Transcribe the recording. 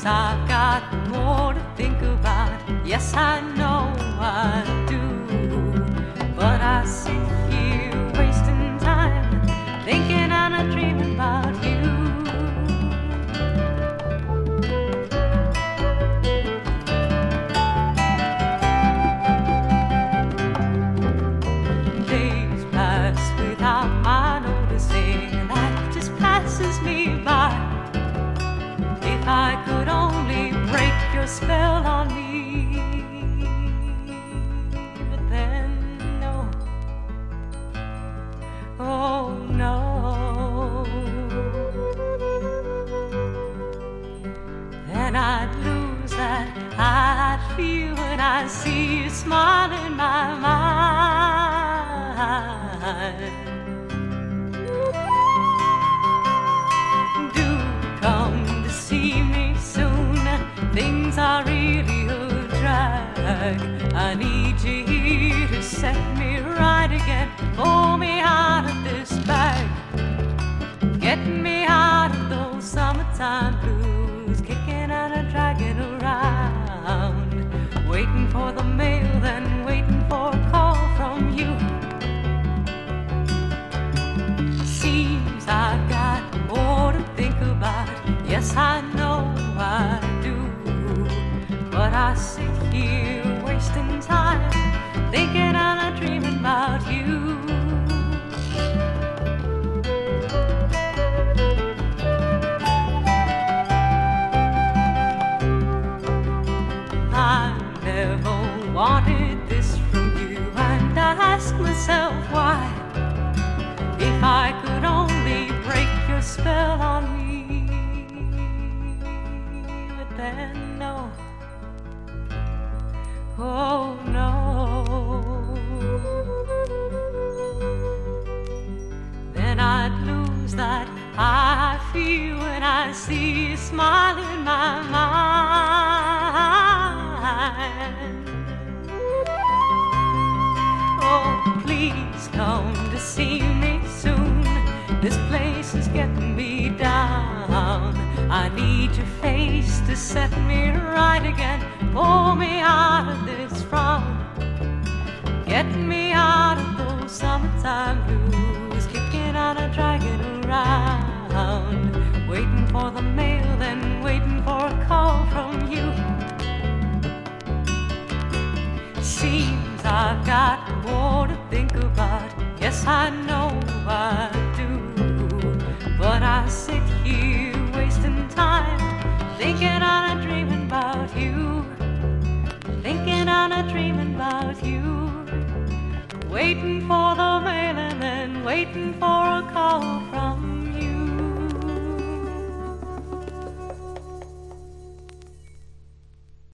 Seems I've got more to think about. Yes, I know I do. But I sit here wasting time, thinking and I'm dreaming about you. Days pass without my noticing, that just passes me by. If I could only break your spell on me, but then no, oh no, then I'd lose that I feel when I see you smile in my mind. Do come to see me soon, things are really a drag. I need you here to set me right again, pull me out of this bag, get me out of those summertime blues, kicking and a dragging around, waiting for the mail, then waiting for a call from you. Seems I've got more to think about. Yes, I know I do. But I sit here wasting time, thinking and I'm dreaming about you. I never wanted this from you, and I ask myself why. If I could only break your spell on me, but then no, oh no, then I'd lose that I feel when I see you smile in my mind. Oh, please come to see me soon, this place is getting me down. I need your face to set me right again, pull me out of this frown, get me out of those summertime blues, kicking and a dragging around, waiting for the mail, then waiting for a call from you. Seems I've got more to think about. Yes, I know I do. But I sit here wasting time, thinking and I'm dreaming about you, thinking and I'm dreaming about you, waiting for the mail and then waiting for a call